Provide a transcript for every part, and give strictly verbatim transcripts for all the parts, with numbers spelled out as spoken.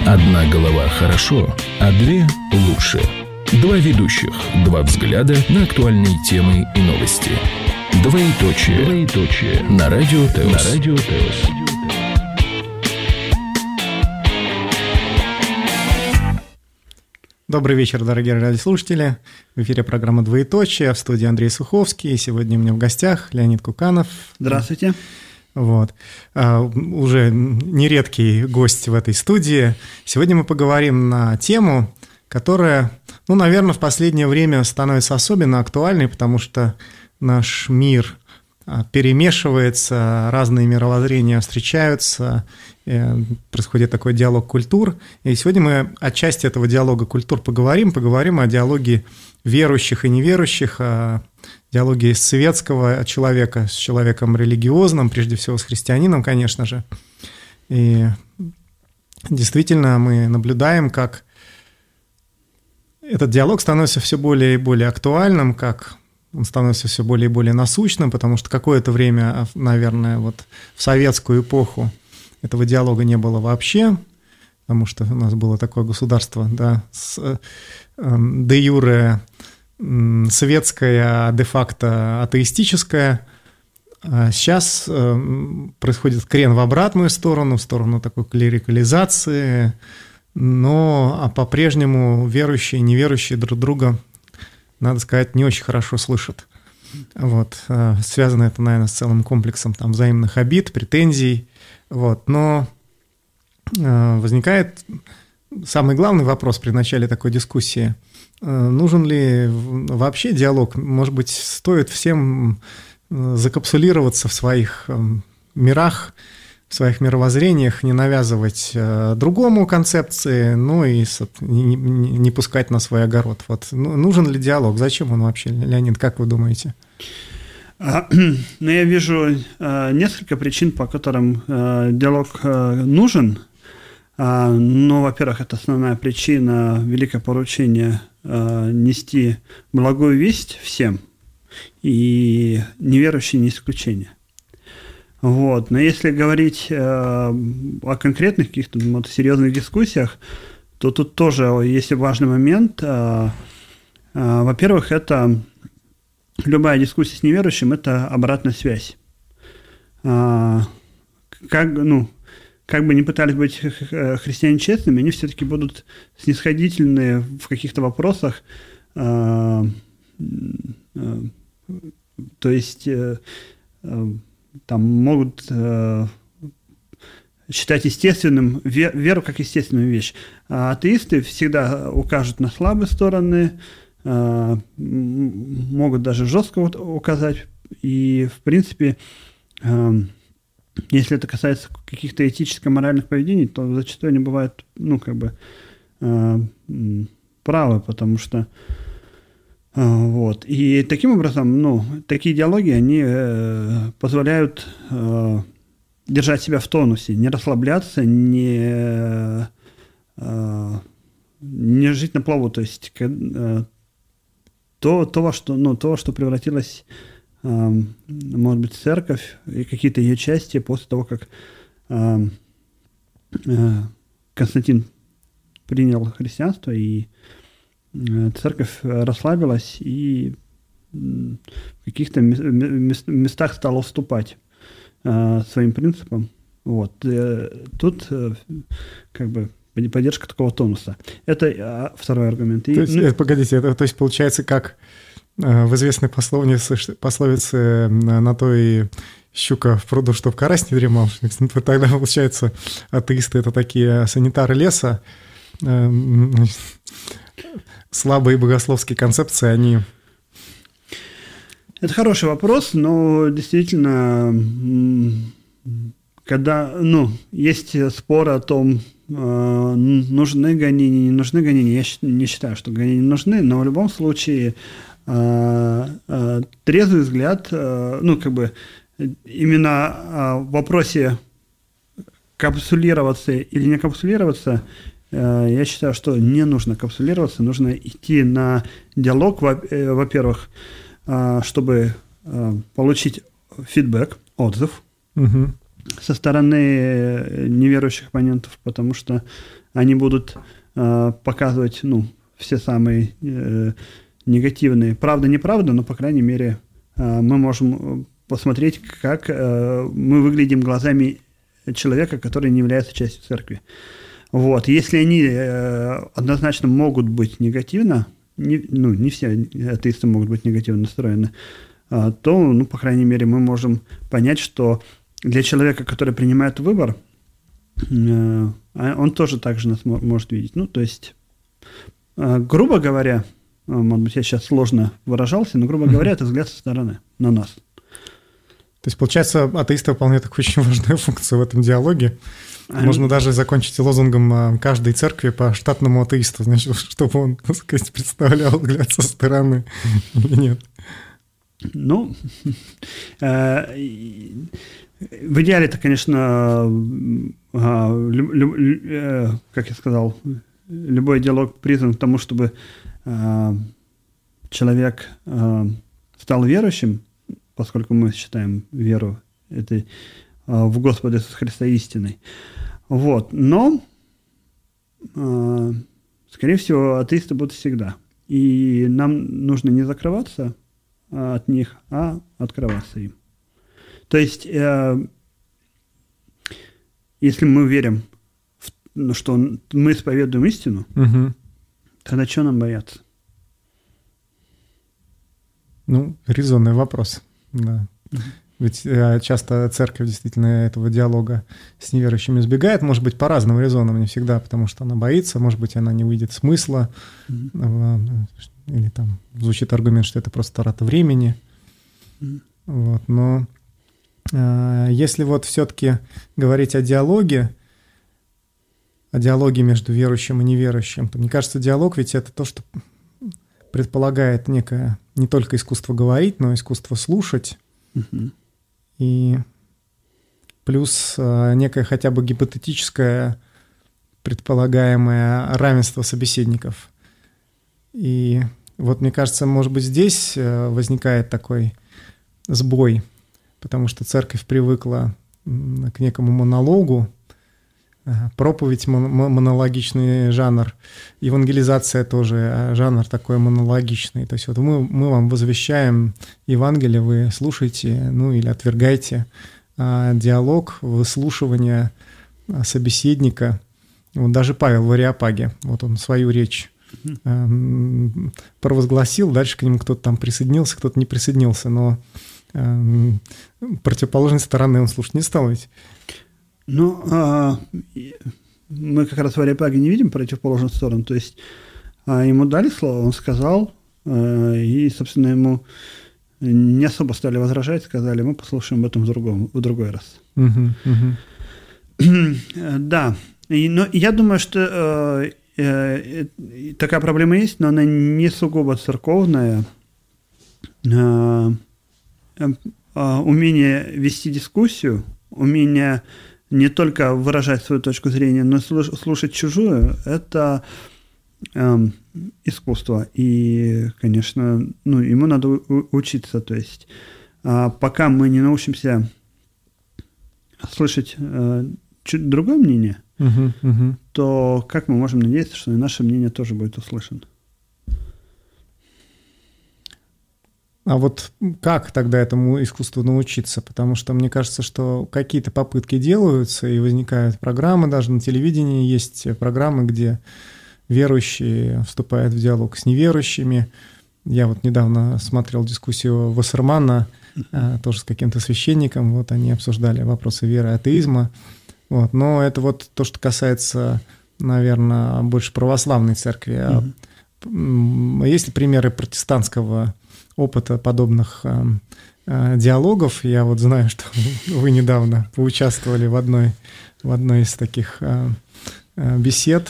Одна голова хорошо, а две лучше. Два ведущих, два взгляда на актуальные темы и новости. Двоеточие. Двоеточие. На Радио ТЭОС. На Радио ТЭОС. Добрый вечер, дорогие радиослушатели. В эфире программа «Двоеточие», в студии Андрей Суховский. И сегодня у меня в гостях Леонид Куканов. Здравствуйте. Вот. А, уже нередкий гость в этой студии. Сегодня мы поговорим на тему, которая, ну, наверное, в последнее время становится особенно актуальной, потому что наш мир перемешивается, разные мировоззрения встречаются, происходит такой диалог культур. И сегодня мы отчасти этого диалога культур поговорим, поговорим о диалоге верующих и неверующих, о диалоге светского человека с человеком религиозным, прежде всего с христианином, конечно же. И действительно мы наблюдаем, как этот диалог становится все более и более актуальным, как он становится все более и более насущным, потому что какое-то время, наверное, вот в советскую эпоху этого диалога не было вообще, потому что у нас было такое государство, да, с, э, де юре э, светское, а де-факто атеистическое. А сейчас э, происходит крен в обратную сторону, в сторону такой клерикализации, но а по-прежнему верующие и неверующие друг друга, надо сказать, не очень хорошо слышат. Вот. Связано это, наверное, с целым комплексом там взаимных обид, претензий. Вот. Но возникает самый главный вопрос при начале такой дискуссии. Нужен ли вообще диалог? Может быть, стоит всем закапсулироваться в своих мирах, в своих мировоззрениях, не навязывать э, другому концепции, ну и не, не, не пускать на свой огород. Вот. Ну, нужен ли диалог? Зачем он вообще, Леонид, как вы думаете? А, ну, я вижу а, несколько причин, по которым а, диалог а, нужен. А, ну, во-первых, это основная причина, великое поручение а, нести благую весть всем, и неверующие не исключение. Вот. Но если говорить э, о конкретных каких-то вот, серьезных дискуссиях, то тут тоже есть важный момент. Э, э, во-первых, это любая дискуссия с неверующим – это обратная связь. Э, как, ну, как бы ни пытались быть христиане честными, они все-таки будут снисходительны в каких-то вопросах. Э, э, то есть… Э, э, там могут э, считать естественным вер, веру как естественную вещь. А атеисты всегда укажут на слабые стороны, э, могут даже жестко указать. И, в принципе, э, если это касается каких-то этическо-моральных поведений, то зачастую они бывают, ну, как бы, э, правы, потому что вот. И таким образом, ну, такие диалоги, они э, позволяют э, держать себя в тонусе, не расслабляться, не, э, не жить на плаву. То есть э, то, то, во что, ну, то, что превратилось, э, может быть, в церковь и какие-то ее части после того, как э, э, Константин принял христианство, и церковь расслабилась и в каких-то местах стала уступать э, своим принципам. Вот. Тут э, как бы поддержка такого тонуса. Это второй аргумент. И, то есть, ну, погодите, это, то есть получается, как э, в известной пословице, пословице «на то и щука в пруду, чтоб карась не дремал». Тогда, получается, атеисты – это такие санитары леса, э, слабые богословские концепции, они… Это хороший вопрос, но действительно, когда, ну, есть спор о том, нужны гонения, не нужны гонения, я не считаю, что гонения нужны, но в любом случае трезвый взгляд, ну, как бы, именно в вопросе капсулироваться или не капсулироваться, я считаю, что не нужно капсулироваться, нужно идти на диалог, во-первых, чтобы получить фидбэк, отзыв, угу. со стороны неверующих оппонентов, потому что они будут э, показывать, ну, все самые э, негативные. Правда, неправда, но, по крайней мере, э, мы можем посмотреть, как э, мы выглядим глазами человека, который не является частью церкви. Вот. Если они э, однозначно могут быть негативно, не, ну, не все атеисты могут быть негативно настроены, э, то, ну, по крайней мере, мы можем понять, что для человека, который принимает выбор, э, он тоже так же нас может видеть. Ну, то есть, э, грубо говоря, э, может быть, я сейчас сложно выражался, но, грубо говоря, это взгляд со стороны на нас. То есть, получается, атеисты выполняют такую очень важную функцию в этом диалоге. А Можно они... даже закончить лозунгом каждой церкви по штатному атеисту, значит, чтобы он, так сказать, представлял взгляд со стороны или нет. Ну, в идеале это, конечно, как я сказал, любой диалог призван к тому, чтобы человек стал верующим, поскольку мы считаем веру этой в Господа Иисуса Христа истиной. Вот. Но, скорее всего, атеисты будут всегда. И нам нужно не закрываться от них, а открываться им. То есть, если мы верим, в, что мы исповедуем истину, угу. тогда что нам бояться? Ну, резонный вопрос, да. Угу. Ведь э, часто церковь действительно этого диалога с неверующими избегает, может быть, по разным резонам, не всегда, потому что она боится, может быть, она не увидит смысла, mm-hmm. э, или там звучит аргумент, что это просто трата времени. Mm-hmm. Вот, но э, если вот все-таки говорить о диалоге, о диалоге между верующим и неверующим, то, мне кажется, диалог ведь это то, что предполагает некое не только искусство говорить, но и искусство слушать. Mm-hmm. И плюс э, некое хотя бы гипотетическое предполагаемое равенство собеседников. И вот, мне кажется, может быть, здесь э, возникает такой сбой, потому что церковь привыкла к некому монологу, э, проповедь мон- монологичный жанр, евангелизация тоже жанр такой монологичный. То есть вот мы, мы вам возвещаем Евангелие, вы слушаете, ну или отвергаете, а диалог, выслушивание собеседника. Вот даже Павел в Ареопаге, вот он свою речь э, провозгласил, дальше к нему кто-то там присоединился, кто-то не присоединился, но э, противоположной стороны он слушать не стал ведь. Ну, а, мы как раз в Ареопаге не видим противоположную сторону, то есть а, ему дали слово, он сказал, а, и, собственно, ему не особо стали возражать, сказали, мы послушаем об этом в, другом, в другой раз. Uh-huh, uh-huh. Да, и, но я думаю, что э, э, э, такая проблема есть, но она не сугубо церковная. Э, э, э, умение вести дискуссию, умение не только выражать свою точку зрения, но и слушать чужую – это э, искусство. И, конечно, ну, ему надо учиться. То есть, э, пока мы не научимся слышать э, чуть другое мнение, uh-huh, uh-huh. то как мы можем надеяться, что и наше мнение тоже будет услышано? А вот как тогда этому искусству научиться? Потому что мне кажется, что какие-то попытки делаются, и возникают программы, даже на телевидении есть программы, где верующие вступают в диалог с неверующими. Я вот недавно смотрел дискуссию Вассермана, тоже с каким-то священником, вот они обсуждали вопросы веры и атеизма. Вот. Но это вот то, что касается, наверное, больше православной церкви. Mm-hmm. Есть ли примеры протестантского опыта подобных э, э, диалогов? Я вот знаю, что вы недавно поучаствовали в одной, в одной из таких э, э, бесед.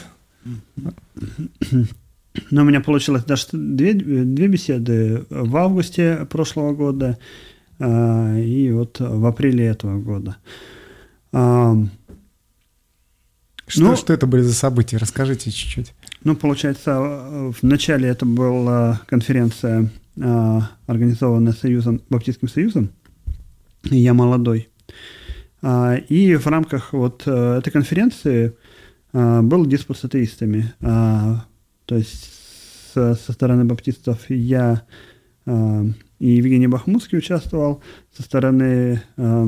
Ну, у меня получилось даже две, две беседы в августе прошлого года э, и вот в апреле этого года. Э, что, ну, что это были за события? Расскажите чуть-чуть. Ну, получается, в начале это была конференция, организованная Союзом, Баптистским союзом. Я молодой. И в рамках вот этой конференции был диспут с атеистами. То есть со стороны баптистов я и Евгений Бахмутский участвовал, со стороны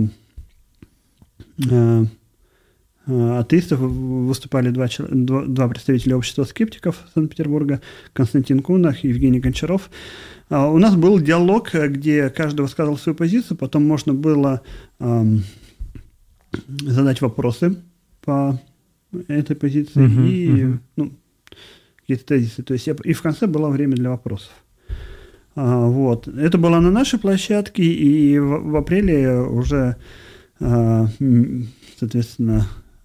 атеистов выступали два, два представителя общества скептиков Санкт-Петербурга, Константин Кунах и Евгений Гончаров. У нас был диалог, где каждый высказывал свою позицию, потом можно было эм, задать вопросы по этой позиции uh-huh, и uh-huh. Ну, какие-то тезисы. То есть и в конце было время для вопросов. А, вот. Это было на нашей площадке, и в, в апреле уже, а, соответственно,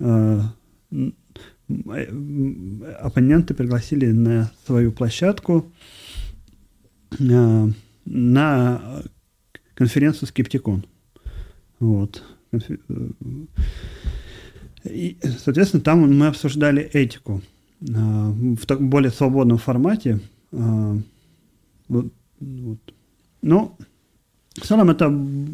оппоненты пригласили на свою площадку на конференцию «Скептикон». Вот. И, соответственно, там мы обсуждали этику в более свободном формате. Вот. Но в целом это,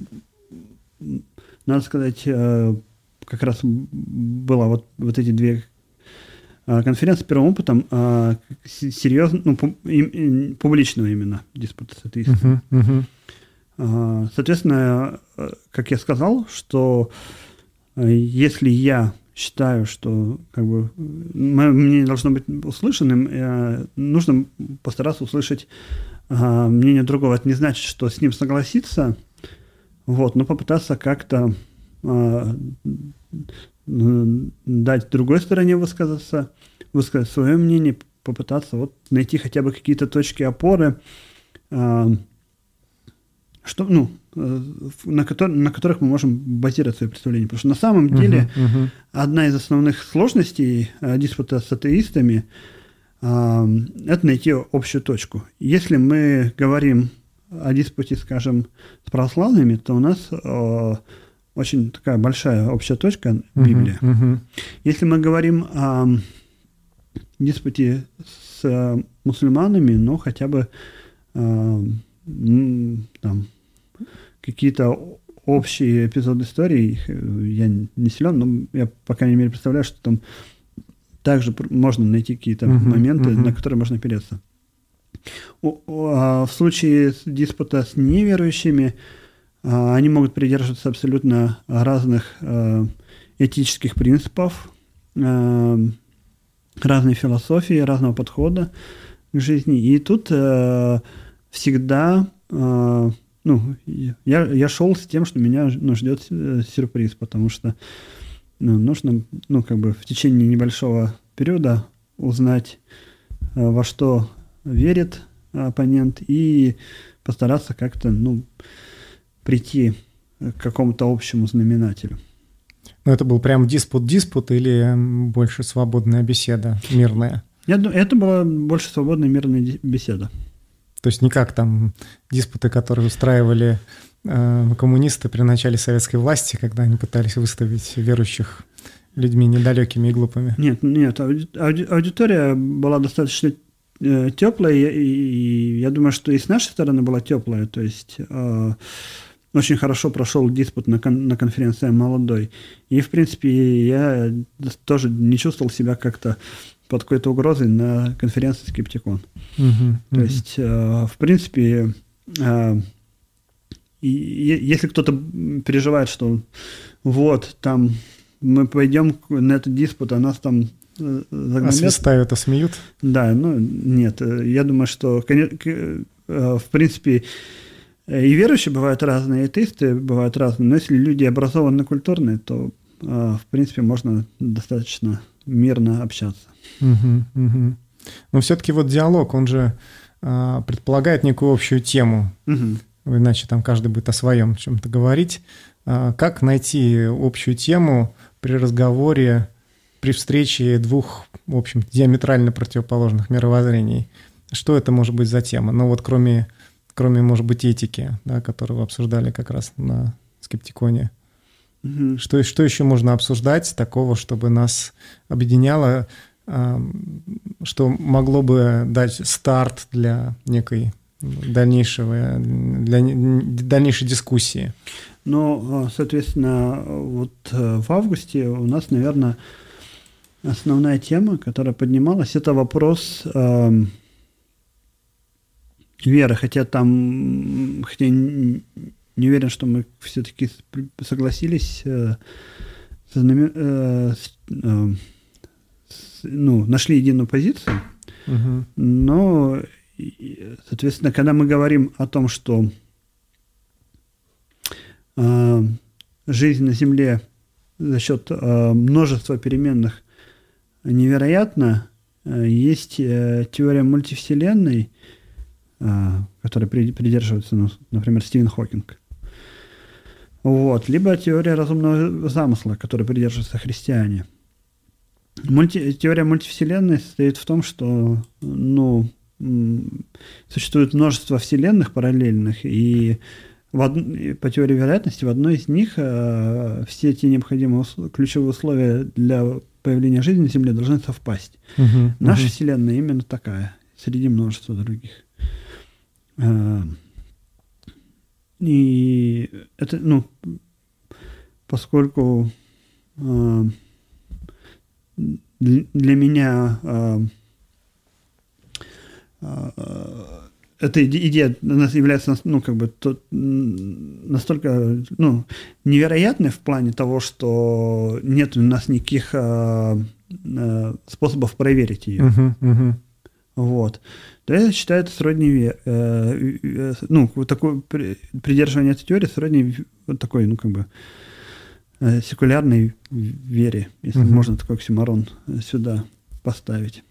надо сказать, как раз было вот, вот эти две конференции первым опытом серьезно, ну, публичного именно диспута с атеистами. Uh-huh, uh-huh. Соответственно, как я сказал, что если я считаю, что как бы мое мнение должно быть услышанным, нужно постараться услышать мнение другого. Это не значит, что с ним согласиться, вот, но попытаться как-то дать другой стороне высказаться, высказать свое мнение, попытаться вот найти хотя бы какие-то точки опоры, что, ну, на, котор- на которых мы можем базировать свои представления. Потому что на самом деле uh-huh, uh-huh. одна из основных сложностей диспута с атеистами это найти общую точку. Если мы говорим о диспуте, скажем, с православными, то у нас очень такая большая общая точка – Библия. Uh-huh, uh-huh. Если мы говорим о диспуте с мусульманами, ну, хотя бы э, там, какие-то общие эпизоды истории, я не силен, но я, по крайней мере, представляю, что там также можно найти какие-то uh-huh, моменты, uh-huh. на которые можно опереться. В случае диспута с неверующими, они могут придерживаться абсолютно разных э, этических принципов, э, разной философии, разного подхода к жизни. И тут э, всегда, э, ну, я, я шел с тем, что меня ну, ждет сюрприз, потому что ну, нужно, ну, как бы в течение небольшого периода узнать, э, во что верит оппонент, и постараться как-то, ну, прийти к какому-то общему знаменателю. Ну, это был прям диспут-диспут или больше свободная беседа, мирная? Я думаю, это была больше свободная мирная беседа. То есть не как там диспуты, которые устраивали э, коммунисты при начале советской власти, когда они пытались выставить верующих людьми недалекими и глупыми? Нет, нет, ауди- ауди- аудитория была достаточно э, теплая, и, и я думаю, что и с нашей стороны была теплая, то есть... Э, очень хорошо прошел диспут на, кон- на конференции «Молодой». И, в принципе, я тоже не чувствовал себя как-то под какой-то угрозой на конференции «Скептикон». Uh-huh, uh-huh. То есть, э, в принципе, э, и, и, если кто-то переживает, что вот, там, мы пойдем на этот диспут, а нас там э, загнобят. Освистают, осмеют? Да, ну, нет. Я думаю, что, конечно, э, в принципе... И верующие бывают разные, и атеисты бывают разные, но если люди образованные, культурные, то, в принципе, можно достаточно мирно общаться. Угу, угу. Но все-таки вот диалог, он же а, предполагает некую общую тему, угу. Иначе там каждый будет о своем чем-то говорить. А, как найти общую тему при разговоре, при встрече двух, в общем, диаметрально противоположных мировоззрений? Что это может быть за тема? Ну вот кроме... кроме, может быть, этики, да, которую вы обсуждали как раз на Скептиконе. Mm-hmm. Что, что еще можно обсуждать такого, чтобы нас объединяло, что могло бы дать старт для некой дальнейшего, для дальнейшей дискуссии? Ну, соответственно, вот в августе у нас, наверное, основная тема, которая поднималась, это вопрос э, веры, хотя там, хотя не уверен, что мы все-таки согласились, э, со знамен, э, э, с, ну, нашли единую позицию, угу. Но, соответственно, когда мы говорим о том, что э, жизнь на Земле за счет э, множества переменных невероятно, есть теория мультивселенной, которой придерживается, ну, например, Стивен Хокинг. Вот. Либо теория разумного замысла, которой придерживаются христиане. Мульти... Теория мультивселенной состоит в том, что, ну, существует множество вселенных параллельных, и в од... по теории вероятности в одной из них э, все те необходимые ус... ключевые условия для появления жизни на Земле должны совпасть. Uh-huh, Наша uh-huh. Вселенная именно такая, среди множества других. Э, и это, ну, поскольку э, для меня э, э, эта идея у нас является, ну, как бы, то, настолько, ну, невероятной в плане того, что нет у нас никаких э, э, способов проверить ее. Uh-huh, uh-huh. Вот. То я считаю это сродни, э, э, ну, вот такое придерживание этой теории сродни вот такой, ну, как бы, э, секулярной вере, если uh-huh. можно такой оксюморон сюда поставить.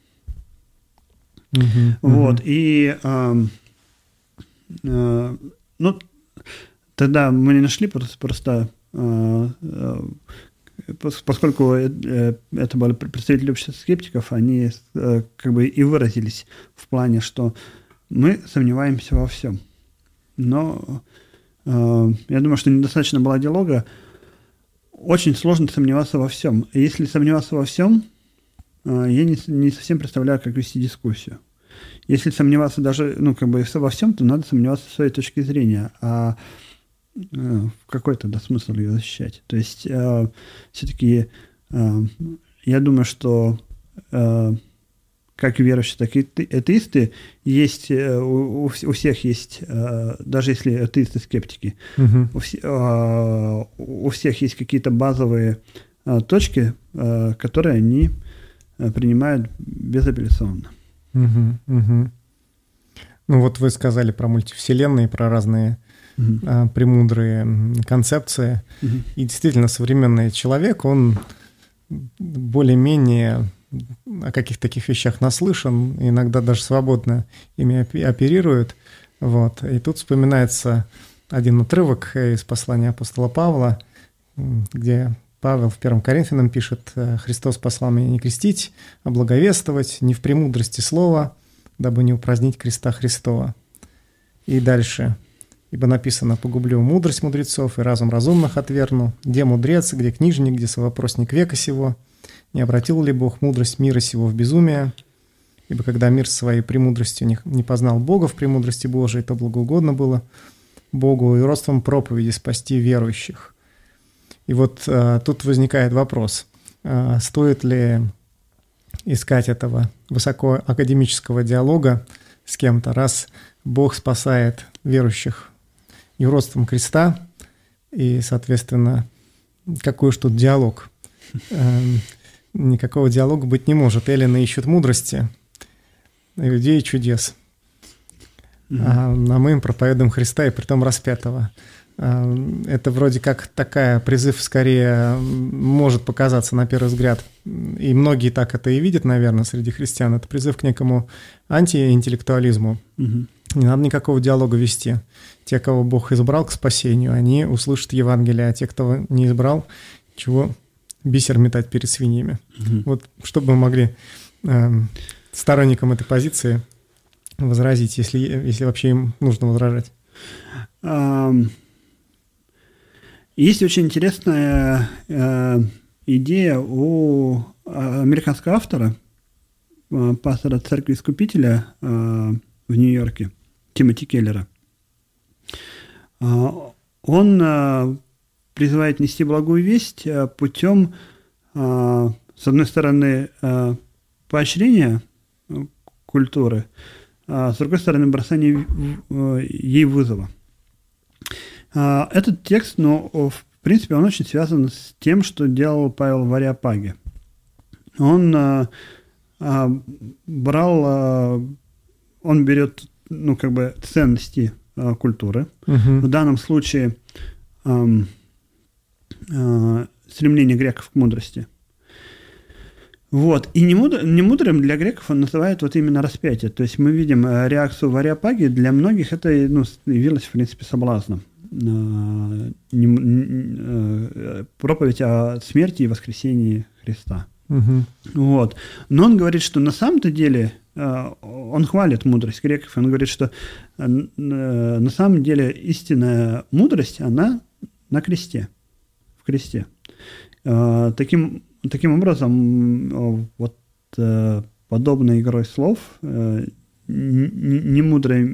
Uh-huh, вот, uh-huh. и э, э, ну, тогда мы не нашли, просто, просто э, э, поскольку э, это были представители общества скептиков, они э, как бы и выразились в плане, что мы сомневаемся во всем. Но э, я думаю, что недостаточно было диалога. Очень сложно сомневаться во всем. И если сомневаться во всем, я не, не совсем представляю, как вести дискуссию. Если сомневаться даже, ну, как бы во всем, то надо сомневаться в своей точке зрения. А э, в какой тогда смысл ее защищать? То есть, э, все-таки э, я думаю, что э, как верующие, так и атеисты есть, э, у, у всех есть, э, даже если атеисты скептики, угу. у, э, у всех есть какие-то базовые э, точки, э, которые они принимают безапелляционно. Угу, угу. Ну вот вы сказали про мультивселенные, про разные угу. а, премудрые концепции. Угу. И действительно, современный человек, он более-менее о каких-то таких вещах наслышан, иногда даже свободно ими оперирует. Вот. И тут вспоминается один отрывок из послания апостола Павла, где Павел в первом Коринфянам пишет: «Христос послал меня не крестить, а благовествовать, не в премудрости слова, дабы не упразднить креста Христова». И дальше: «Ибо написано: погублю мудрость мудрецов и разум разумных отвергну. Где мудрец, где книжник, где совопросник века сего? Не обратил ли Бог мудрость мира сего в безумие? Ибо когда мир своей премудростью не познал Бога в премудрости Божией, то благоугодно было Богу и родством проповеди спасти верующих». И вот а, тут возникает вопрос, а, стоит ли искать этого высокоакадемического диалога с кем-то, раз Бог спасает верующих юродством креста, и, соответственно, какой уж тут диалог? А, никакого диалога быть не может. Эллины ищут мудрости, иудеи чудес, mm-hmm. а, а мы им проповедуем Христа, и притом распятого. Это вроде как такая призыв, скорее, может показаться на первый взгляд, и многие так это и видят, наверное, среди христиан, это призыв к некому антиинтеллектуализму. Угу. Не надо никакого диалога вести. Те, кого Бог избрал к спасению, они услышат Евангелие, а те, кто не избрал, чего бисер метать перед свиньями. Угу. Вот что бы мы могли э, сторонникам этой позиции возразить, если, если вообще им нужно возражать? Um... Есть очень интересная э, идея у американского автора, э, пастора Церкви Искупителя э, в Нью-Йорке, Тимоти Келлера. Он призывает нести благую весть путем, с одной стороны, поощрения культуры, а с другой стороны, бросания ей вызова. Этот текст, ну, в принципе, он очень связан с тем, что делал Павел в Ареопаге. Он брал, он берет, ну, как бы, ценности культуры. Uh-huh. В данном случае э, э, стремление греков к мудрости. Вот. И немудрым для греков он называет вот именно распятие. То есть мы видим реакцию в Ареопаге. Для многих это, ну, явилось, в принципе, соблазном. Э, не, э, проповедь о смерти и воскресении Христа. Uh-huh. Вот. Но он говорит, что на самом-то деле он хвалит мудрость греков, он говорит, что на самом деле истинная мудрость, она на кресте, в кресте. Таким, таким образом, вот подобной игрой слов немудрое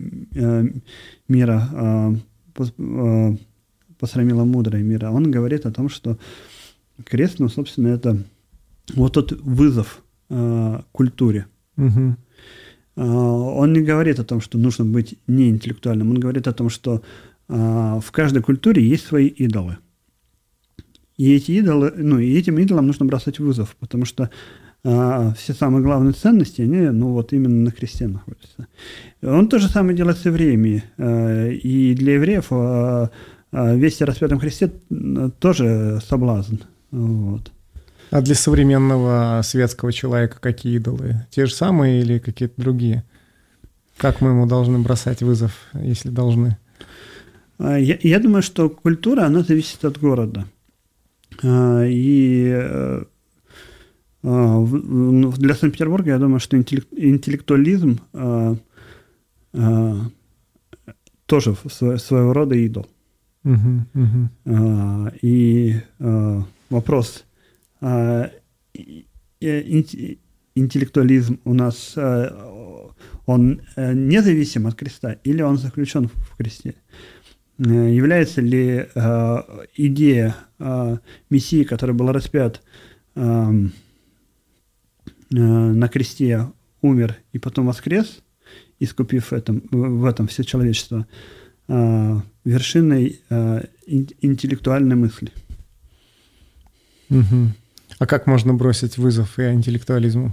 мира посрамило мудрое мира. Он говорит о том, что крест, ну, собственно, это вот тот вызов культуре. Угу. Он не говорит о том, что нужно быть неинтеллектуальным. Он говорит о том, что в каждой культуре есть свои идолы. И эти идолы, ну, и этим идолам нужно бросать вызов, потому что все самые главные ценности, они, ну, вот именно на кресте находятся. Он то же самое делает с евреями. И для евреев весть о распятом Христе тоже соблазн. Вот. А для современного светского человека какие идолы? Те же самые или какие-то другие? Как мы ему должны бросать вызов, если должны? Я, я думаю, что культура, она зависит от города. И для Санкт-Петербурга, я думаю, что интеллектуализм тоже своего рода идол. Угу, угу. И вопрос... интеллектуализм у нас, он независим от креста или он заключен в кресте? Является ли идея Мессии, который был распят на кресте, умер и потом воскрес, искупив этом, в этом все человечество, вершиной интеллектуальной мысли? Угу. А как можно бросить вызов и интеллектуализму?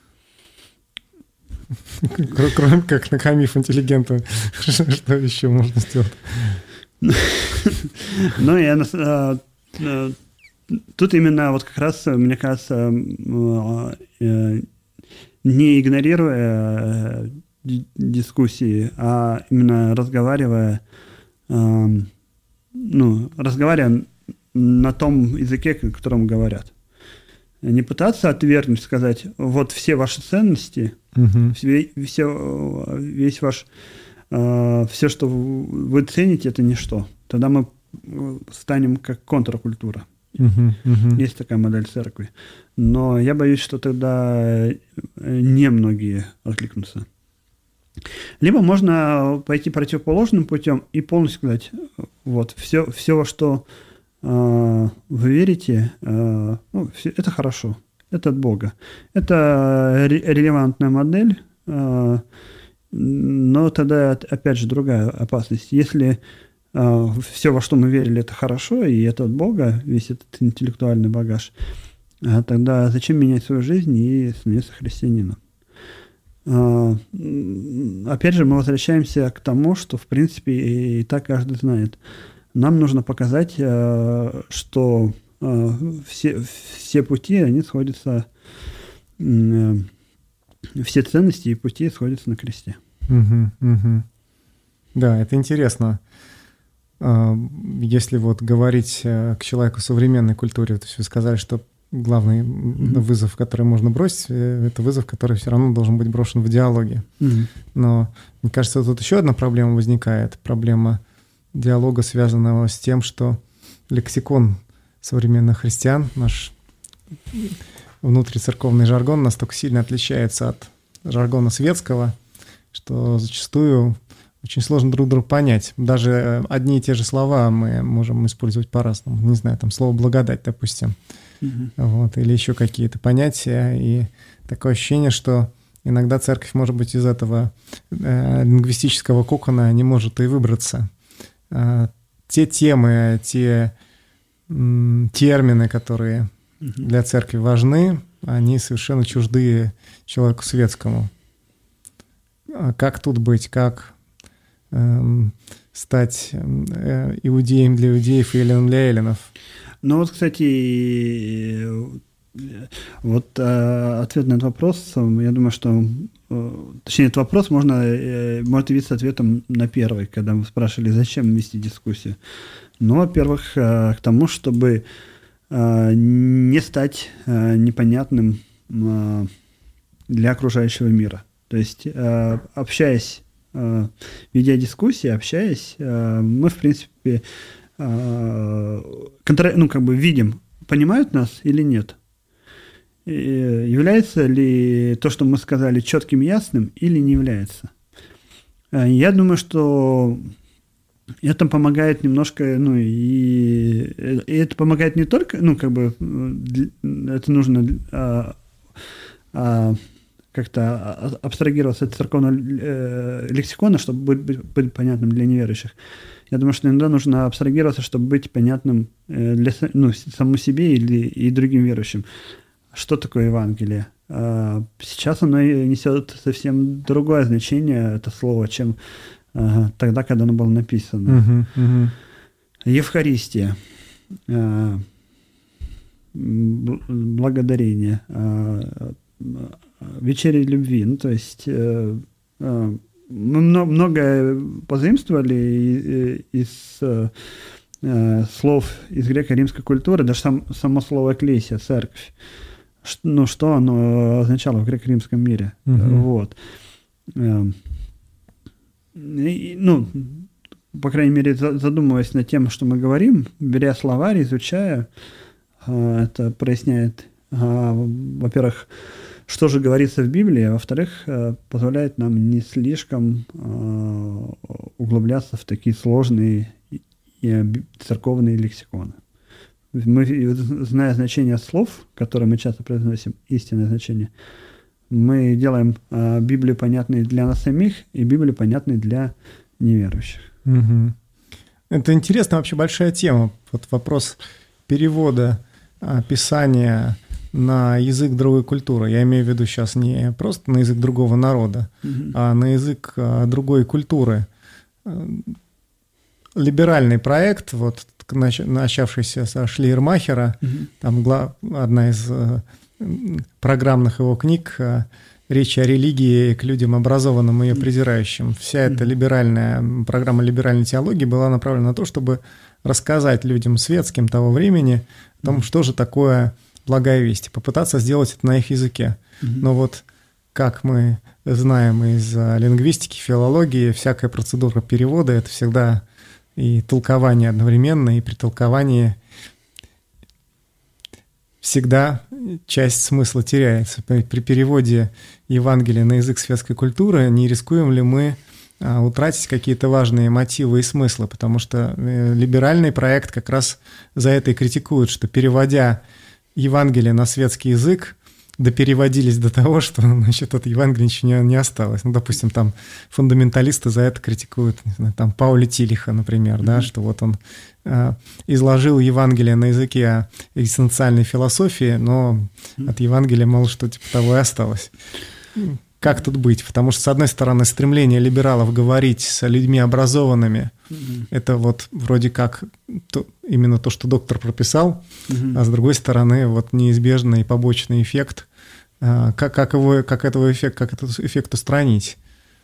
Кроме как накормив интеллигента, что еще можно сделать? Ну, я... Тут именно вот как раз, мне кажется, не игнорируя дискуссии, а именно разговаривая, ну, разговаривая на том языке, на котором говорят. Не пытаться отвергнуть, сказать, вот все ваши ценности, uh-huh. все, все, весь ваш, э, все, что вы цените, это ничто. Тогда мы станем как контркультура. Uh-huh. Uh-huh. Есть такая модель церкви. Но я боюсь, что тогда немногие откликнутся. Либо можно пойти противоположным путем и полностью сказать, вот, все, все во что вы верите, ну, это хорошо, это от Бога. Это релевантная модель, но тогда, опять же, другая опасность. Если все, во что мы верили, это хорошо, и это от Бога, весь этот интеллектуальный багаж, тогда зачем менять свою жизнь и становиться христианином? Опять же, мы возвращаемся к тому, что, в принципе, и так каждый знает. Нам нужно показать, что все, все пути, они сходятся, все ценности и пути сходятся на кресте. Угу, угу. Да, это интересно. Если вот говорить к человеку современной культуре, то есть вы сказали, что главный mm-hmm. вызов, который можно бросить, это вызов, который все равно должен быть брошен в диалоге. Mm-hmm. Но, мне кажется, тут еще одна проблема возникает. Проблема диалога, связанного с тем, что лексикон современных христиан, наш внутрицерковный жаргон настолько сильно отличается от жаргона светского, что зачастую очень сложно друг друга понять. Даже одни и те же слова мы можем использовать по-разному. Не знаю, там слово «благодать», допустим, mm-hmm. вот, или еще какие-то понятия. И такое ощущение, что иногда церковь, может быть, из этого э, лингвистического кокона не может и выбраться. Э, те темы, те м, термины, которые mm-hmm. для церкви важны, они совершенно чужды человеку светскому. Как тут быть, как э, стать э, иудеем для иудеев и эллином для эллинов? Ну вот, кстати, вот э, ответ на этот вопрос, я думаю, что, э, точнее, этот вопрос можно, э, может явиться ответом на первый, когда мы спрашивали, зачем вести дискуссию. Ну, во-первых, э, к тому, чтобы э, не стать э, непонятным э, для окружающего мира. То есть, э, общаясь, э, ведя дискуссии, общаясь, э, мы, в принципе, э, контр... ну, как бы видим, понимают нас или нет. И является ли то, что мы сказали, четким, ясным или не является. Э, я думаю, что это помогает немножко, ну, и, и это помогает не только, ну, как бы, это нужно... Э, э, как-то абстрагироваться от церковного э, лексикона, чтобы быть, быть, быть понятным для неверующих. Я думаю, что иногда нужно абстрагироваться, чтобы быть понятным э, для ну, самому себе или и другим верующим. Что такое Евангелие? Э, сейчас оно несет совсем другое значение, это слово, чем э, тогда, когда оно было написано. Uh-huh, uh-huh. Евхаристия. Э, благодарение. Э, вечеря любви. Ну, то есть э, э, мы многое позаимствовали из э, слов из греко-римской культуры, даже сам, само слово «экклесия», «церковь». Ш, ну, что оно означало в греко-римском мире. Угу. Вот. Э, и, ну, по крайней мере, задумываясь над тем, что мы говорим, беря словарь, изучая, э, это проясняет, э, во-первых, что же говорится в Библии, а во-вторых, позволяет нам не слишком э, углубляться в такие сложные церковные лексиконы. Мы, зная значение слов, которые мы часто произносим, истинное значение, мы делаем э, Библию понятной для нас самих и Библию понятной для неверующих. Угу. Это интересная вообще большая тема. Вот вопрос перевода э, Писания на язык другой культуры. Я имею в виду сейчас не просто на язык другого народа, mm-hmm. а на язык а, другой культуры. Либеральный проект, вот, начавшийся со Шлейермахера, mm-hmm. там гла- одна из а, программных его книг а, «Речь о религии к людям образованным и ее презирающим». Вся mm-hmm. эта либеральная программа либеральной теологии была направлена на то, чтобы рассказать людям светским того времени о том, mm-hmm. что же такое благая весть, и попытаться сделать это на их языке. Mm-hmm. Но вот, как мы знаем из лингвистики, филологии, всякая процедура перевода – это всегда и толкование одновременно, и при толковании всегда часть смысла теряется. При переводе Евангелия на язык светской культуры не рискуем ли мы утратить какие-то важные мотивы и смыслы, потому что либеральный проект как раз за это и критикует, что, переводя Евангелие на светский язык, допереводились до того, что, значит, от Евангелия ничего не, не осталось. Ну, допустим, там фундаменталисты за это критикуют, не знаю, там Пауля Тилиха, например, mm-hmm. да, что вот он э, изложил Евангелие на языке экзистенциальной философии, но mm-hmm. от Евангелия мало что типа того и осталось. Как тут быть? Потому что, с одной стороны, стремление либералов говорить с людьми образованными, mm-hmm. это вот вроде как то, именно то, что доктор прописал, mm-hmm. а с другой стороны, вот неизбежный побочный эффект. Как, как, его, как, этого эффект, как этот эффект устранить?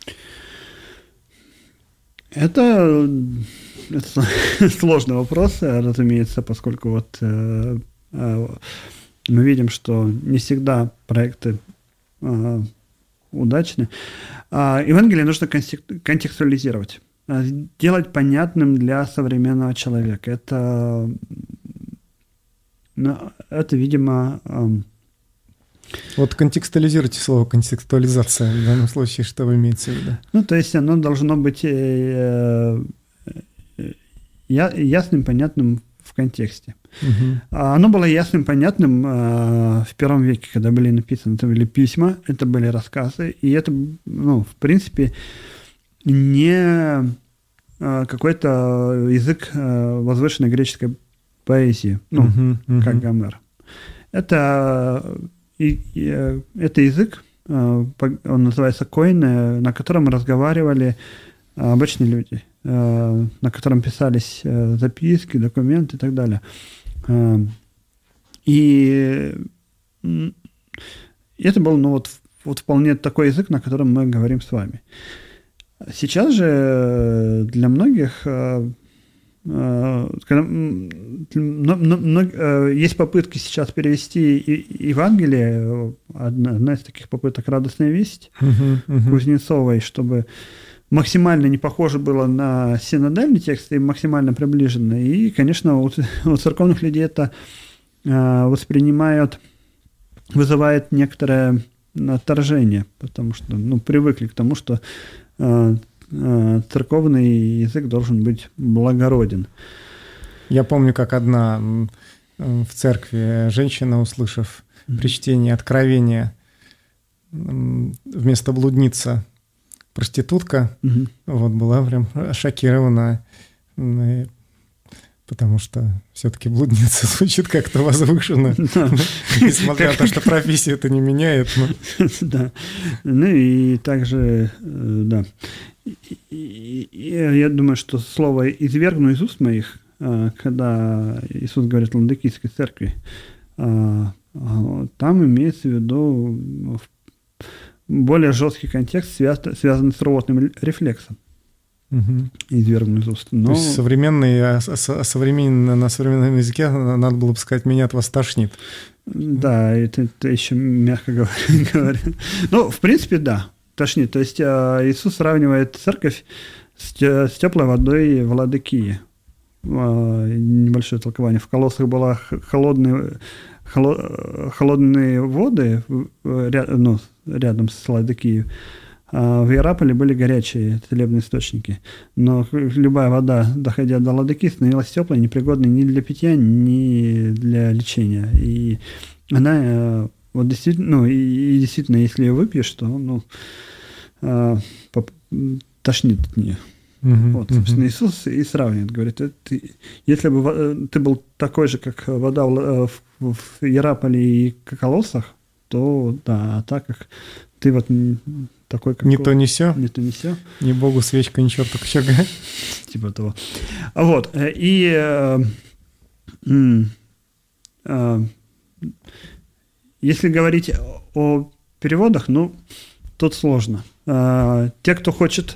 Это, это сложный вопрос, разумеется, поскольку вот э, э, мы видим, что не всегда проекты э, удачны. Евангелие нужно контекстуализировать, делать понятным для современного человека. Это, ну, это видимо, Вот контекстуализируйте слово контекстуализация в данном случае, что вы имеете в виду? Ну, то есть оно должно быть э, э, ясным, понятным в контексте. Угу. Оно было ясным, понятным э, в первом веке, когда были написаны, это были письма, это были рассказы, и это, ну, в принципе, не э, какой-то язык э, возвышенной греческой поэзии, ну, угу, угу. как Гомер. Это, и, и, это язык, э, он называется коine, на котором разговаривали обычные люди, э, на котором писались э, записки, документы и так далее. Э, и это был, ну, вот, вот вполне такой язык, на котором мы говорим с вами. Сейчас же для многих э, Когда, но, но, но, есть попытки сейчас перевести Евангелие, одна, одна из таких попыток «Радостная весть» uh-huh, uh-huh. Кузнецовой, чтобы максимально не похоже было на синодальный текст и максимально приближенно. И, конечно, у, у церковных людей это э, воспринимают, вызывает некоторое отторжение, потому что, ну, привыкли к тому, что э, церковный язык должен быть благороден. Я помню, как одна в церкви женщина, услышав mm-hmm. при чтении Откровения, вместо блудница проститутка, mm-hmm. вот, была прям шокирована, потому что все-таки блудница звучит как-то возвышенно, несмотря на то, что профессия это не меняет. Да. Ну и также, да. Я думаю, что слово «извергну из уст моих», когда Иисус говорит о Ладикийской церкви, там имеется в виду более жесткий контекст, связанный с рвотным рефлексом. Угу. Извергну из уст. Но... То есть современный, современный, на современном языке надо было бы сказать, меня от вас тошнит. Да, это, это еще мягко говоря. Ну, в принципе, да, тошнит. То есть Иисус сравнивает церковь с, с теплой водой в Ладикии. Небольшое толкование. В Колоссах была холодные, холодные воды ну, рядом с Ладикией. А в Иераполе были горячие целебные источники. Но любая вода, доходя до Ладикии, становилась теплой, непригодной ни для питья, ни для лечения. И она вот действительно, ну, и, и действительно, если ее выпьешь, то ну, а, поп, тошнит от нее. Uh-huh, вот, собственно, uh-huh. Иисус и сравнивает, говорит, ты, если бы ты был такой же, как вода в, в, в Иераполе и Колоссах, то да, а так как ты вот такой, как... Не то не сё. Не то не сё. Не богу свечка, ни черту кочерга. Типа того. Вот. И э, э, э, если говорить о переводах, ну, тут сложно. Э, те, кто хочет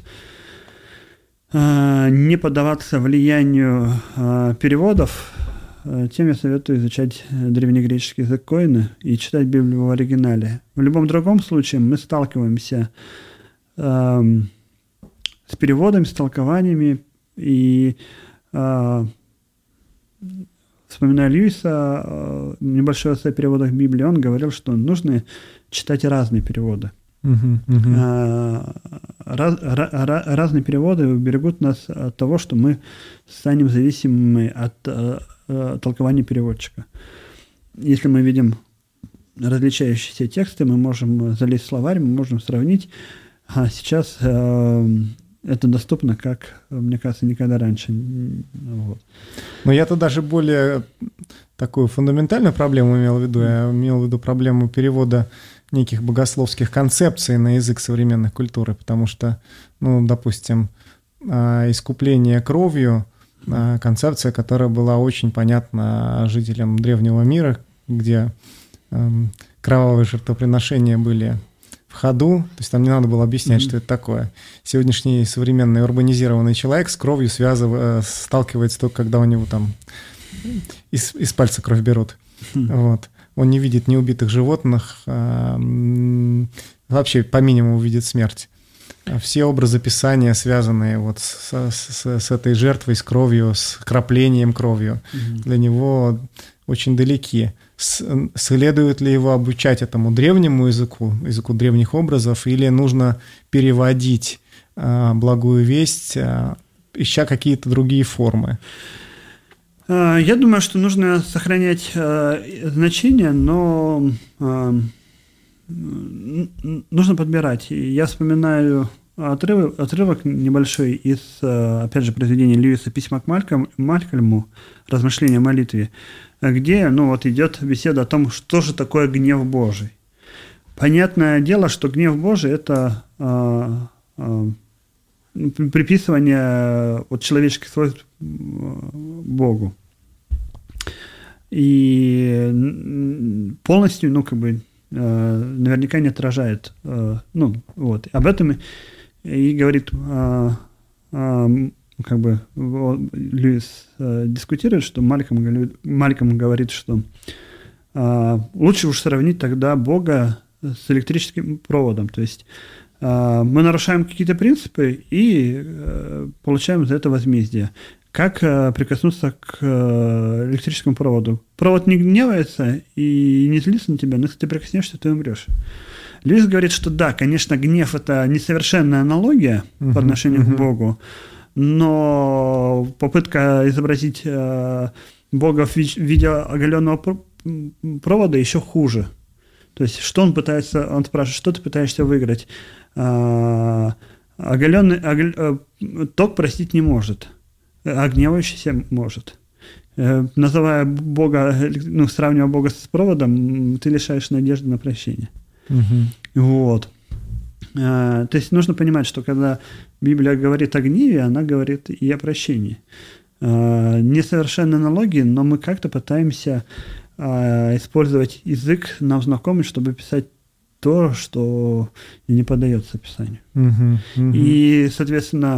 э, не поддаваться влиянию э, переводов, тем я советую изучать древнегреческий язык коine и читать Библию в оригинале. В любом другом случае мы сталкиваемся э, с переводами, с толкованиями. И э, вспоминая Льюиса, э, небольшой эссе о переводах Библии, он говорил, что нужно читать разные переводы. Uh-huh, uh-huh. Раз, ra, разные переводы уберегут нас от того, что мы станем зависимыми от э, толкования переводчика. Если мы видим различающиеся тексты, мы можем залезть в словарь, мы можем сравнить. А сейчас э, это доступно, как, мне кажется, никогда раньше. Вот. Но я-то даже более такую фундаментальную проблему имел в виду. Я имел в виду проблему перевода неких богословских концепций на язык современной культуры, потому что, ну, допустим, искупление кровью, концепция, которая была очень понятна жителям древнего мира, где кровавые жертвоприношения были в ходу, то есть там не надо было объяснять, mm-hmm. что это такое. Сегодняшний современный урбанизированный человек с кровью связыв... сталкивается только, когда у него там из, из пальца кровь берут. Mm-hmm. Вот. Он не видит ни убитых животных, а, вообще по минимуму видит смерть. Все образы Писания, связанные вот с, с, с этой жертвой, с кровью, с краплением кровью, mm-hmm. для него очень далеки. следует ли его обучать этому древнему языку, языку древних образов, или нужно переводить благую весть, ища какие-то другие формы? Я думаю, что нужно сохранять значение, но нужно подбирать. Я вспоминаю отрывок, отрывок небольшой из, опять же, произведения Льюиса «Письма к Малькольму», Малькольму «Размышления о молитве», где, ну, вот идет беседа о том, что же такое гнев Божий. Понятное дело, что гнев Божий – это а, а, приписывание вот, человеческих свойств Богу. И полностью, ну, как бы, наверняка не отражает. Ну, вот. Об этом и говорит, как бы, Льюис дискутирует, что Малькольм, Малькольм говорит, что лучше уж сравнить тогда Бога с электрическим проводом. То есть мы нарушаем какие-то принципы и получаем за это возмездие. Как прикоснуться к электрическому проводу? Провод не гневается и не злится на тебя, но если ты прикоснешься, ты умрешь. Льюис говорит, что да, конечно, гнев – это несовершенная аналогия uh-huh, по отношению uh-huh. к Богу, но попытка изобразить Бога в виде оголенного провода еще хуже. То есть, что он пытается, он спрашивает, что ты пытаешься выиграть? Оголенный огол, ток простить не может. А гневающийся может. Называя Бога, ну, сравнивая Бога с проводом, ты лишаешь надежды на прощение. Uh-huh. Вот. То есть нужно понимать, что когда Библия говорит о гневе, она говорит и о прощении. Несовершенные аналогии, но мы как-то пытаемся использовать язык нам знакомый, чтобы писать то, что не поддается описанию. Uh-huh. Uh-huh. И, соответственно,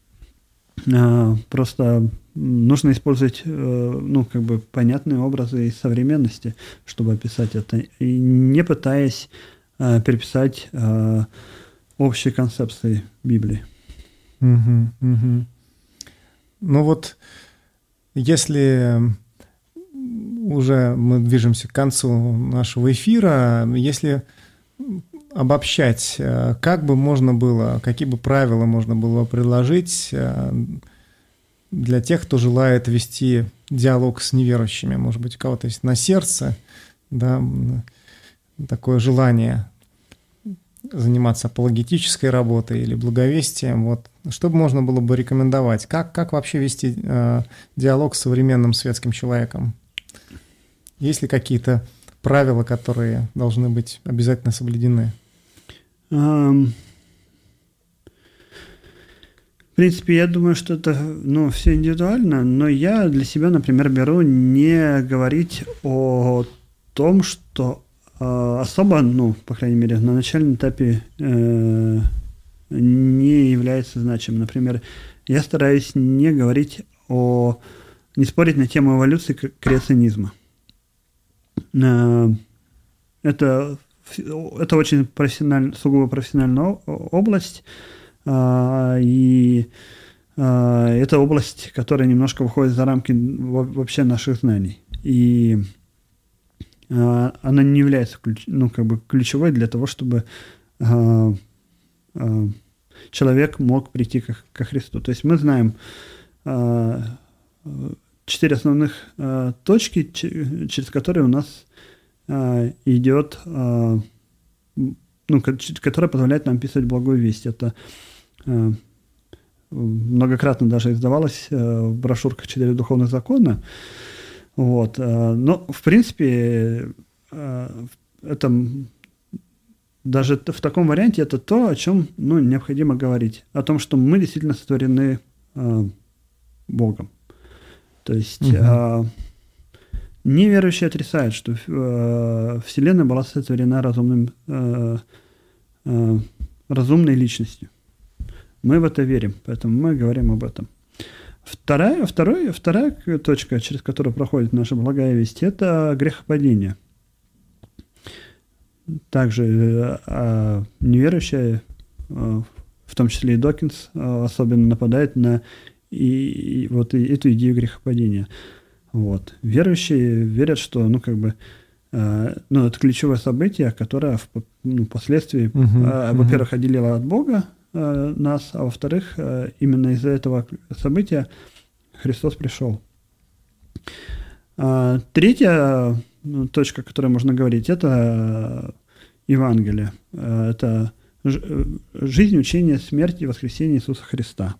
просто нужно использовать, ну, как бы понятные образы из современности, чтобы описать это, и не пытаясь переписать общие концепции Библии. Угу, угу. Ну вот, если уже мы движемся к концу нашего эфира, если обобщать, как бы можно было, какие бы правила можно было предложить для тех, кто желает вести диалог с неверующими? Может быть, у кого-то есть на сердце, да, такое желание заниматься апологетической работой или благовестием. Вот. Что бы можно было бы рекомендовать? Как, как вообще вести э, диалог с современным светским человеком? Есть ли какие-то правила, которые должны быть обязательно соблюдены? Um, в принципе, я думаю, что это, ну, все индивидуально, но я для себя, например, беру не говорить о том, что э, особо, ну, по крайней мере, на начальном этапе э, не является значимым. Например, я стараюсь не говорить о... не спорить на тему эволюции креационизма. Э, это... Это очень профессиональ, сугубо профессиональная область, и это область, которая немножко выходит за рамки вообще наших знаний. И она не является, ну, как бы ключевой для того, чтобы человек мог прийти ко Христу. То есть мы знаем четыре основных точки, через которые у нас идет, ну, которая позволяет нам писать благую весть. Это многократно даже издавалось в брошюрках «Четыре духовных закона». Вот. Но, в принципе, это, даже в таком варианте это то, о чем, ну, необходимо говорить. О том, что мы действительно сотворены Богом. То есть... Угу. Неверующие отрицают, что э, Вселенная была сотворена разумным, э, э, разумной личностью. Мы в это верим, поэтому мы говорим об этом. Вторая, второй, вторая точка, через которую проходит наша благая весть, это грехопадение. Также э, неверующие, э, в том числе и Докинс, э, особенно нападает на и, и, вот и, эту идею грехопадения. Вот. Верующие верят, что, ну, как бы, ну, это ключевое событие, которое ну, впоследствии, uh-huh, во-первых, uh-huh. отделило от Бога нас, а во-вторых, именно из-за этого события Христос пришел. Третья точка, о которой можно говорить, это Евангелие. Это жизнь, учение, смерть и воскресение Иисуса Христа.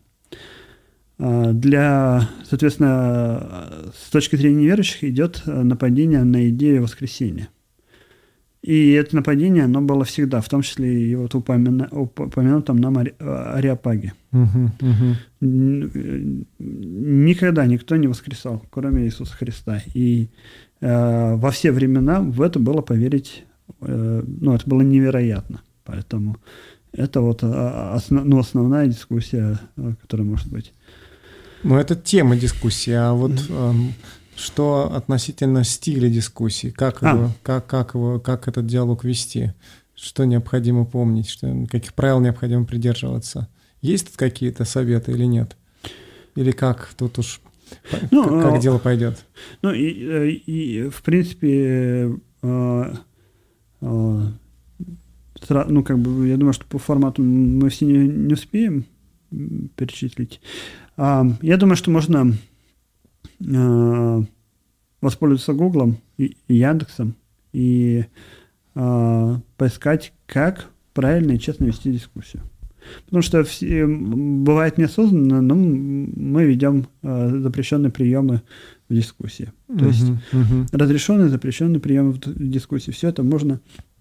Для, соответственно, с точки зрения неверующих идет нападение на идею воскресения. И это нападение, оно было всегда, в том числе и вот упомя... упомянутом нам Ареопаге. Uh-huh, uh-huh. Никогда никто не воскресал, кроме Иисуса Христа. И э, во все времена в это было поверить, э, ну, это было невероятно. Поэтому это вот основ... ну, основная дискуссия, которая может быть. Ну, это тема дискуссии, а вот mm-hmm. э, что относительно стиля дискуссии, как, а. его, как, как, его, как этот диалог вести, что необходимо помнить, что, каких правил необходимо придерживаться? Есть тут какие-то советы или нет? Или как тут уж, ну, как, как дело пойдет? Ну, и, и в принципе, э, э, ну, как бы, я думаю, что по формату мы все не, не успеем перечислить. Я думаю, что можно воспользоваться Гуглом и Яндексом и поискать, как правильно и честно вести дискуссию. Потому что все, бывает неосознанно, но мы ведем запрещенные приемы в дискуссии. То uh-huh, есть uh-huh. разрешенные, запрещенные приемы в дискуссии. Все это можно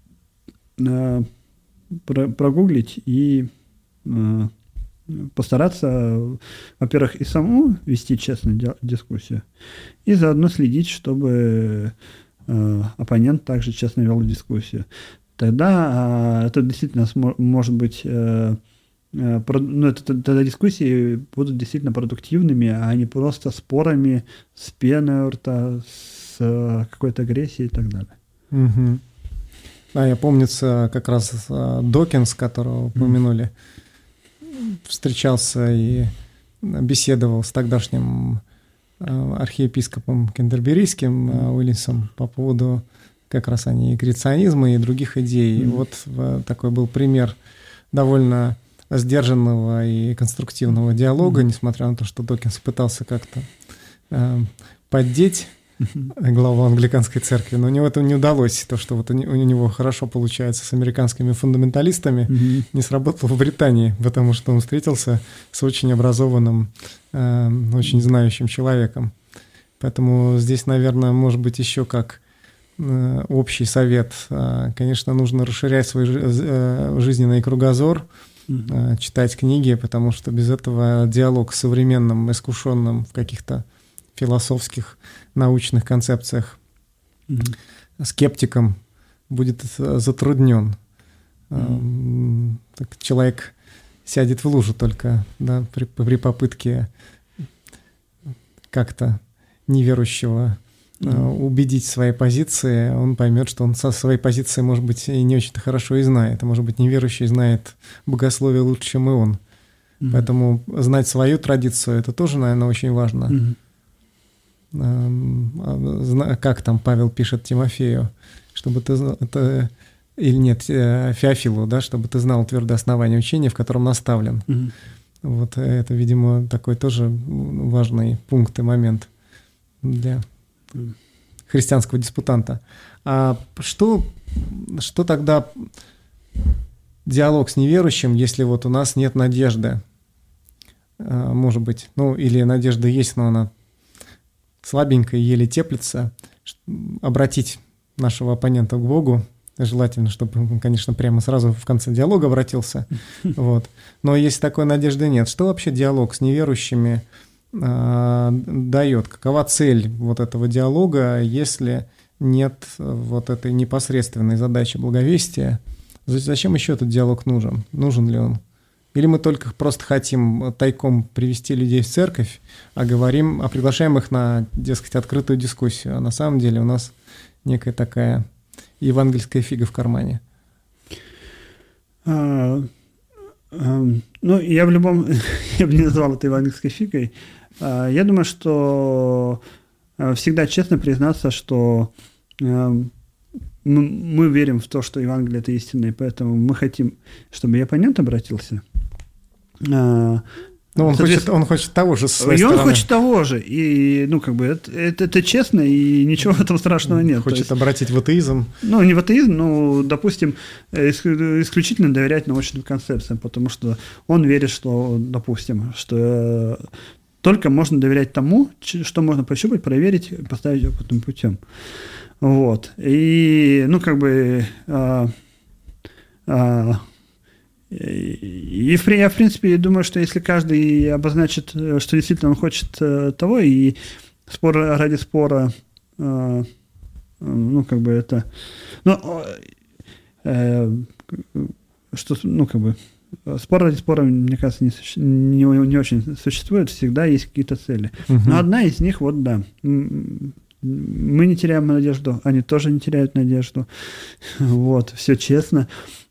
прогуглить и постараться, во-первых, и самому вести честную дискуссию, и заодно следить, чтобы э, оппонент также честно вел дискуссию. Тогда э, это действительно смо- может быть, э, э, про, ну, это, тогда дискуссии будут действительно продуктивными, а не просто спорами с пеной у рта, с э, какой-то агрессией и так далее. Угу. Да, я помнится как раз э, Докинс, которого упомянули, mm. встречался и беседовал с тогдашним архиепископом кентерберийским Уиллисом по поводу как раз они и креационизма, и других идей. Mm-hmm. Вот такой был пример довольно сдержанного и конструктивного диалога, mm-hmm. несмотря на то, что Докинс пытался как-то э, поддеть главу англиканской церкви, но у него это не удалось. То, что вот у него хорошо получается с американскими фундаменталистами, mm-hmm. не сработало в Британии, потому что он встретился с очень образованным, э, очень знающим человеком. Поэтому здесь, наверное, может быть еще как э, общий совет. Э, конечно, нужно расширять свой э, жизненный кругозор, mm-hmm. э, читать книги, потому что без этого диалог с современным, искушенным в каких-то философских, научных концепциях mm-hmm. скептиком будет затруднен. Mm-hmm. Так человек сядет в лужу только, да, при, при попытке как-то неверующего mm-hmm. убедить в своей позиции. Он поймет, что он со своей позиции, может быть, и не очень-то хорошо и знает. А может быть, неверующий знает богословие лучше, чем и он. Mm-hmm. Поэтому знать свою традицию — это тоже, наверное, очень важно. Mm-hmm. Как там Павел пишет Тимофею, чтобы ты, ты или нет, Феофилу, да, чтобы ты знал твердое основание учения, в котором наставлен. Mm-hmm. Вот это, видимо, такой тоже важный пункт и момент для mm-hmm. христианского диспутанта. А что, что тогда диалог с неверующим, если вот у нас нет надежды? Может быть, ну или надежда есть, но она слабенько и еле теплится, обратить нашего оппонента к Богу. Желательно, чтобы он, конечно, прямо сразу в конце диалога обратился. Вот. Но если такой надежды нет, что вообще диалог с неверующими э, дает? Какова цель вот этого диалога, если нет вот этой непосредственной задачи благовестия? Зачем еще этот диалог нужен? Нужен ли он? Или мы только просто хотим тайком привести людей в церковь, а говорим, а приглашаем их на, дескать, открытую дискуссию, а на самом деле у нас некая такая евангельская фига в кармане? А, а, ну, я в любом... я бы не назвал это евангельской фигой. А, я думаю, что всегда честно признаться, что а, мы, мы верим в то, что Евангелие – это истина, и поэтому мы хотим, чтобы и оппонент обратился. Ну, он хочет, он хочет того же, с своей и стороны. он хочет того же, и, ну, как бы, это, это, это честно, и ничего в этом страшного нет. Хочет есть, обратить в атеизм. Ну, не в атеизм, но, допустим, исключительно доверять научным концепциям, потому что он верит, что, допустим, что только можно доверять тому, что можно пощупать, проверить, поставить опытным путем. Вот. И, ну, как бы... А, а, И, я, в принципе, думаю, что если каждый обозначит, что действительно он хочет того, и спор ради спора, ну, как бы это... Ну, что, ну, как бы... Спор ради спора, мне кажется, не, не, не очень существует, всегда есть какие-то цели. Uh-huh. Но одна из них, вот, да, мы не теряем надежду, они тоже не теряют надежду. Вот, все честно.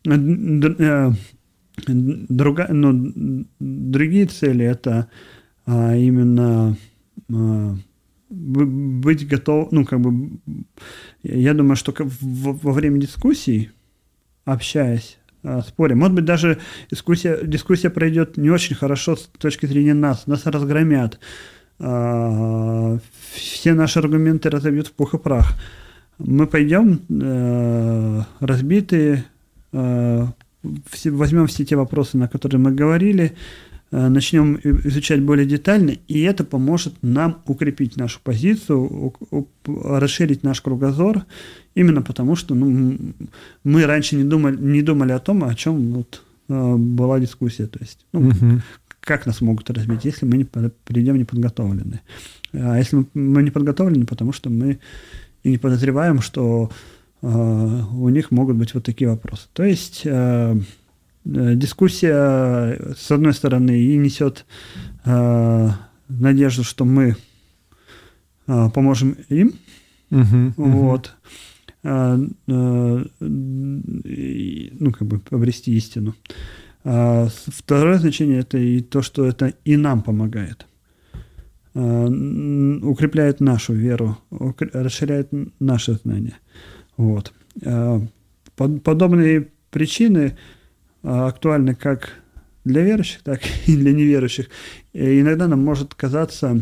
Друга, ну, другие цели – это а, именно а, быть готов, ну, как бы, я думаю, что в, во время дискуссий, общаясь, а, споря, может быть, даже дискуссия, дискуссия пройдет не очень хорошо с точки зрения нас, нас разгромят, а, все наши аргументы разобьют в пух и прах. Мы пойдем а, разбитые, а, возьмем все те вопросы, на которые мы говорили, начнем изучать более детально, и это поможет нам укрепить нашу позицию, расширить наш кругозор, именно потому что, ну, мы раньше не думали, не думали о том, о чем вот, была дискуссия. То есть, ну, угу. Как нас могут разбить, если мы не придем неподготовленные. А если мы не подготовлены, потому что мы и не подозреваем, что у них могут быть вот такие вопросы. То есть э, дискуссия, с одной стороны, и несет э, надежду, что мы э, поможем им, uh-huh, вот, uh-huh. э, э, ну, как бы обрести истину. А второе значение – это и то, что это и нам помогает. Э, укрепляет нашу веру, расширяет наши знания. Вот. Подобные причины актуальны как для верующих, так и для неверующих. И иногда нам может казаться,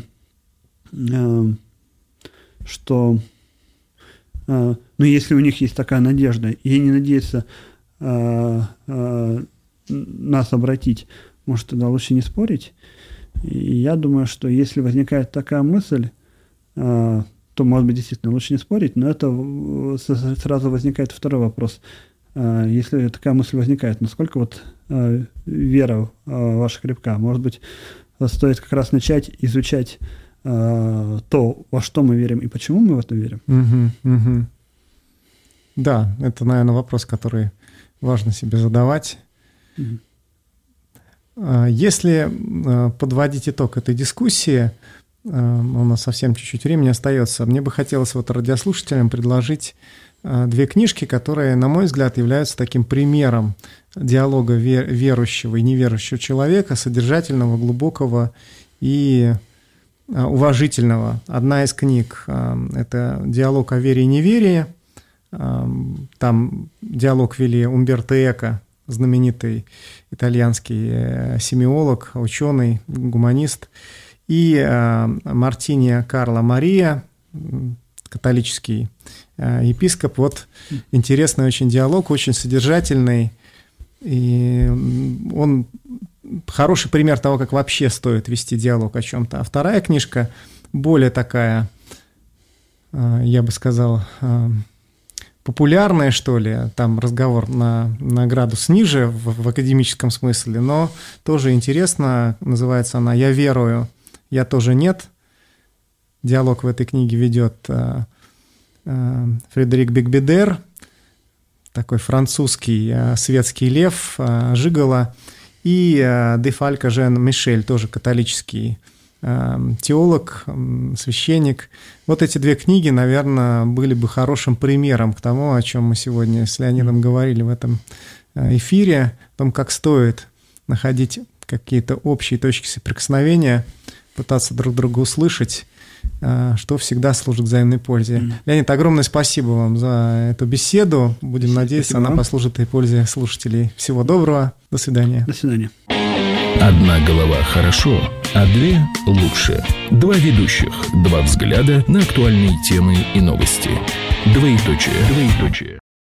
что, ну, если у них есть такая надежда, и они надеются нас обратить, может, тогда лучше не спорить. И я думаю, что если возникает такая мысль, то, может быть, действительно лучше не спорить, но это сразу возникает второй вопрос. Если такая мысль возникает, насколько вот вера ваша крепка? Может быть, стоит как раз начать изучать то, во что мы верим и почему мы в это верим? Угу, угу. Да, это, наверное, вопрос, который важно себе задавать. Угу. Если подводить итог этой дискуссии, у нас совсем чуть-чуть времени остается. Мне бы хотелось вот радиослушателям предложить две книжки, которые, на мой взгляд, являются таким примером диалога верующего и неверующего человека, содержательного, глубокого и уважительного. Одна из книг – это «Диалог о вере и неверии». Там диалог вели Умберто Эко, знаменитый итальянский семиолог, ученый, гуманист, и э, Мартинья Карло Мария, католический э, епископ. Вот интересный очень диалог, очень содержательный. И он хороший пример того, как вообще стоит вести диалог о чем-то. А вторая книжка более такая, э, я бы сказал, э, популярная, что ли. Там разговор на, на градус ниже в, в академическом смысле, но тоже интересно. Называется она «Я верую». «Я тоже нет». Диалог в этой книге ведет э, э, Фредерик Бекбедер, такой французский э, светский лев, э, Жиголо, и э, де Фалько Жен Мишель, тоже католический э, теолог, э, священник. Вот эти две книги, наверное, были бы хорошим примером к тому, о чем мы сегодня с Леонидом говорили в этом эфире, о том, как стоит находить какие-то общие точки соприкосновения, пытаться друг друга услышать что всегда служит взаимной пользе. Mm. Леонид, огромное спасибо вам за эту беседу. Будем надеяться, спасибо она вам. Послужит и пользе слушателей. Всего доброго. До свидания. До свидания. Одна голова хорошо, а две лучше. Два ведущих, два взгляда на актуальные темы и новости. Двоеточие. Двоеточие.